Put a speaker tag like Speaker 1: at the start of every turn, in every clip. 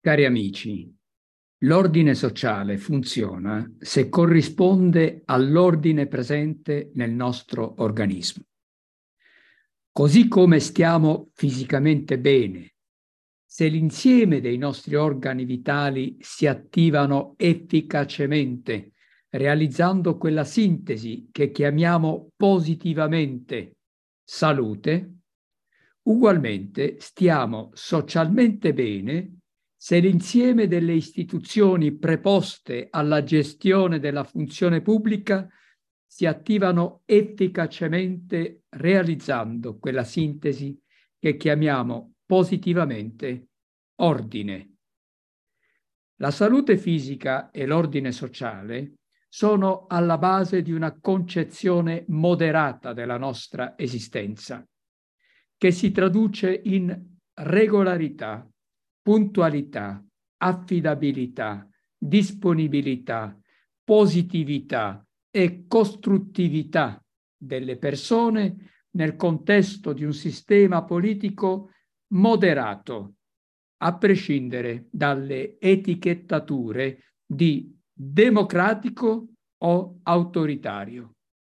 Speaker 1: Cari amici, l'ordine sociale funziona se corrisponde all'ordine presente nel nostro organismo. Così come stiamo fisicamente bene, se l'insieme dei nostri organi vitali si attivano efficacemente, realizzando quella sintesi che chiamiamo positivamente salute, ugualmente stiamo socialmente bene se l'insieme delle istituzioni preposte alla gestione della funzione pubblica si attivano efficacemente realizzando quella sintesi che chiamiamo positivamente ordine. La salute fisica e l'ordine sociale sono alla base di una concezione moderata della nostra esistenza, che si traduce in regolarità, puntualità, affidabilità, disponibilità, positività e costruttività delle persone nel contesto di un sistema politico moderato, a prescindere dalle etichettature di democratico o autoritario.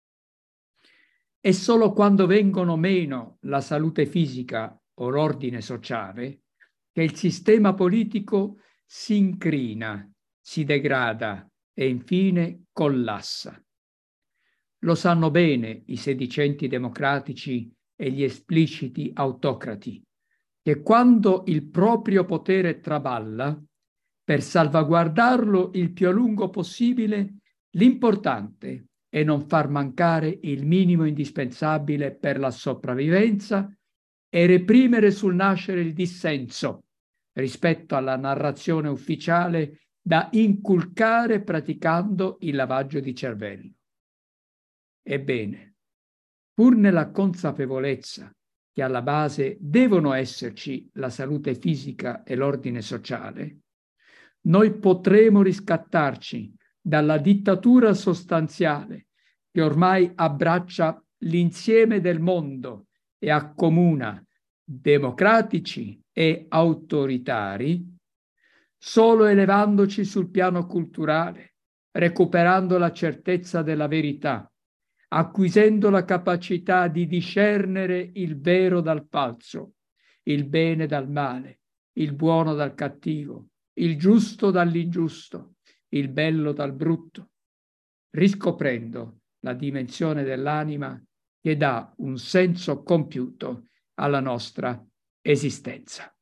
Speaker 1: È solo quando vengono meno la salute fisica o l'ordine sociale che il sistema politico si incrina, si degrada e infine collassa. Lo sanno bene i sedicenti democratici e gli espliciti autocrati, che quando il proprio potere traballa, per salvaguardarlo il più a lungo possibile, l'importante è non far mancare il minimo indispensabile per la sopravvivenza e reprimere sul nascere il dissenso rispetto alla narrazione ufficiale da inculcare praticando il lavaggio di cervello. Ebbene, pur nella consapevolezza che alla base devono esserci la salute fisica e l'ordine sociale, noi potremo riscattarci dalla dittatura sostanziale che ormai abbraccia l'insieme del mondo e accomuna democratici e autoritari, solo elevandoci sul piano culturale, recuperando la certezza della verità, acquisendo la capacità di discernere il vero dal falso, il bene dal male, il buono dal cattivo, il giusto dall'ingiusto, il bello dal brutto, riscoprendo la dimensione dell'anima che dà un senso compiuto alla nostra esistenza.